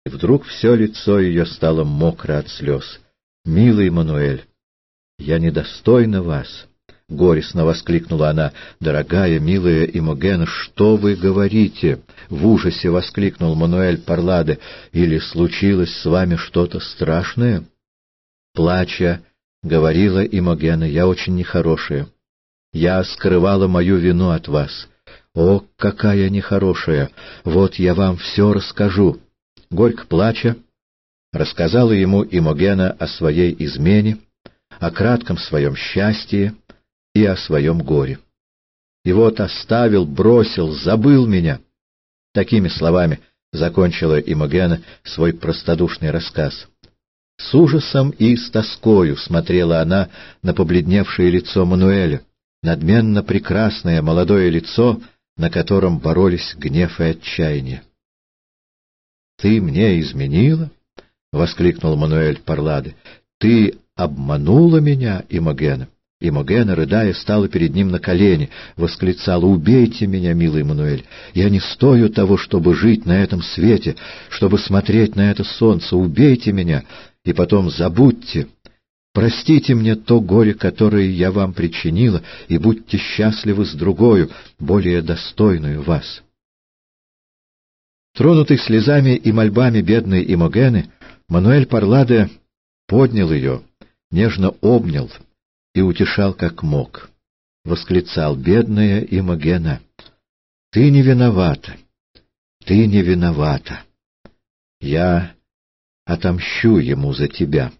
И вдруг все лицо ее стало мокро от слез. «Милый Мануэль, я недостойна вас!» — горестно воскликнула она. «Дорогая, милая Имогена, что вы говорите?» — в ужасе воскликнул Мануэль Парладе. «Или случилось с вами что-то страшное?» Плача, говорила Имогена: «Я очень нехорошая. Я скрывала мою вину от вас. О, какая нехорошая! Вот я вам все расскажу». Горько плача, рассказала ему Имогена о своей измене, о кратком своем счастье и о своем горе. «И вот оставил, бросил, забыл меня». Такими словами закончила Имогена свой простодушный рассказ. С ужасом и с тоскою смотрела она на побледневшее лицо Мануэля, надменно прекрасное молодое лицо, на котором боролись гнев и отчаяние. «Ты мне изменила?» — воскликнул Мануэль Парладе. «Ты обманула меня, Имогена?» Имогена, рыдая, стала перед ним на колени, восклицала: «Убейте меня, милый Мануэль! Я не стою того, чтобы жить на этом свете, чтобы смотреть на это солнце. Убейте меня, и потом забудьте. Простите мне то горе, которое я вам причинила, и будьте счастливы с другою, более достойную вас». Тронутый слезами и мольбами бедной Имогены, Мануэль Парладе поднял ее, нежно обнял и утешал как мог. Восклицал: «Бедная Имогена, ты не виновата, ты не виновата. Я отомщу ему за тебя».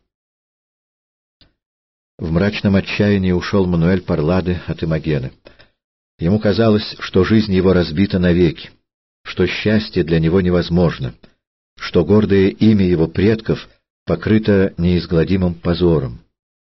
В мрачном отчаянии ушел Мануэль Парладе от Имогены. Ему казалось, что жизнь его разбита навеки, что счастье для него невозможно, что гордое имя его предков покрыто неизгладимым позором.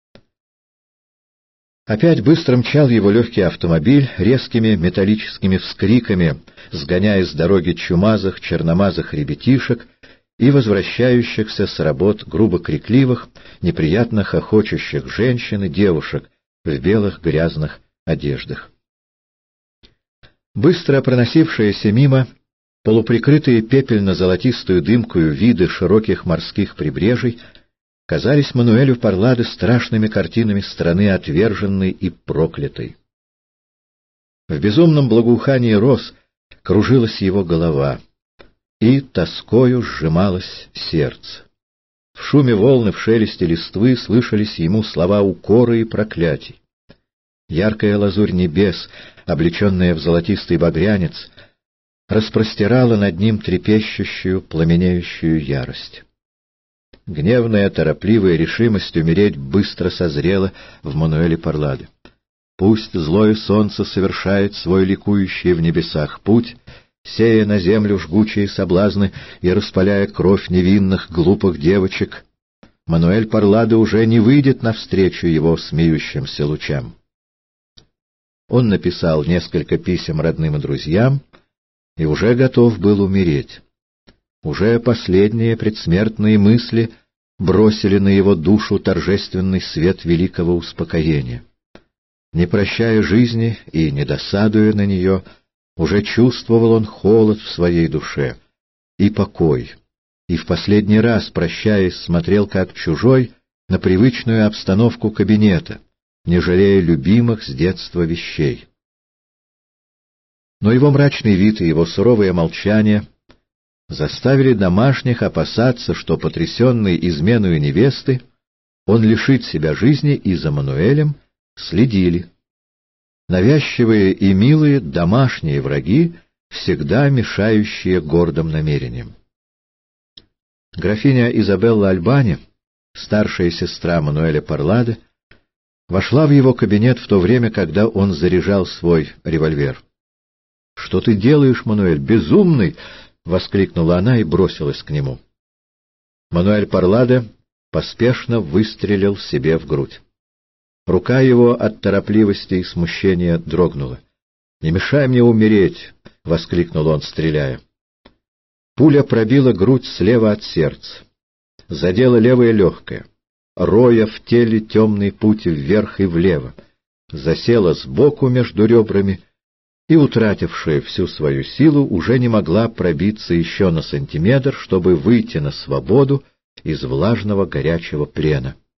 Опять быстро мчал его легкий автомобиль, резкими металлическими вскриками, сгоняя с дороги чумазых, черномазых ребятишек и возвращающихся с работ грубо крикливых, неприятно хохочущих женщин и девушек в белых грязных одеждах. Быстро проносившиеся мимо, полуприкрытые пепельно-золотистую дымкою виды широких морских прибрежей казались Мануэлю Парладе страшными картинами страны отверженной и проклятой. В безумном благоухании роз кружилась его голова, и тоскою сжималось сердце. В шуме волны, в шелесте листвы слышались ему слова укора и проклятий. Яркая лазурь небес, облеченная в золотистый багрянец, распростирала над ним трепещущую, пламенеющую ярость. Гневная, торопливая решимость умереть быстро созрела в Мануэле Парладе. Пусть злое солнце совершает свой ликующий в небесах путь, сея на землю жгучие соблазны и распаляя кровь невинных глупых девочек, Мануэль Парладе уже не выйдет навстречу его смеющимся лучам. Он написал несколько писем родным и друзьям и уже готов был умереть. Уже последние предсмертные мысли бросили на его душу торжественный свет великого успокоения. Не прощая жизни и не досадуя на нее, уже чувствовал он холод в своей душе и покой, и в последний раз, прощаясь, смотрел как чужой на привычную обстановку кабинета, не жалея любимых с детства вещей. Но его мрачный вид и его суровое молчание заставили домашних опасаться, что, потрясенный изменою невесты, он лишит себя жизни, и за Мануэлем следили. Навязчивые и милые домашние враги, всегда мешающие гордым намерениям. Графиня Изабелла Альбани, старшая сестра Мануэля Парладе, вошла в его кабинет в то время, когда он заряжал свой револьвер. — Что ты делаешь, Мануэль, безумный? — воскликнула она и бросилась к нему. Мануэль Парладе поспешно выстрелил себе в грудь. Рука его от торопливости и смущения дрогнула. — Не мешай мне умереть! — воскликнул он, стреляя. Пуля пробила грудь слева от сердца, задела левое легкое, роя в теле темный путь вверх и влево, засела сбоку между ребрами и, утратившая всю свою силу, уже не могла пробиться еще на сантиметр, чтобы выйти на свободу из влажного горячего плена.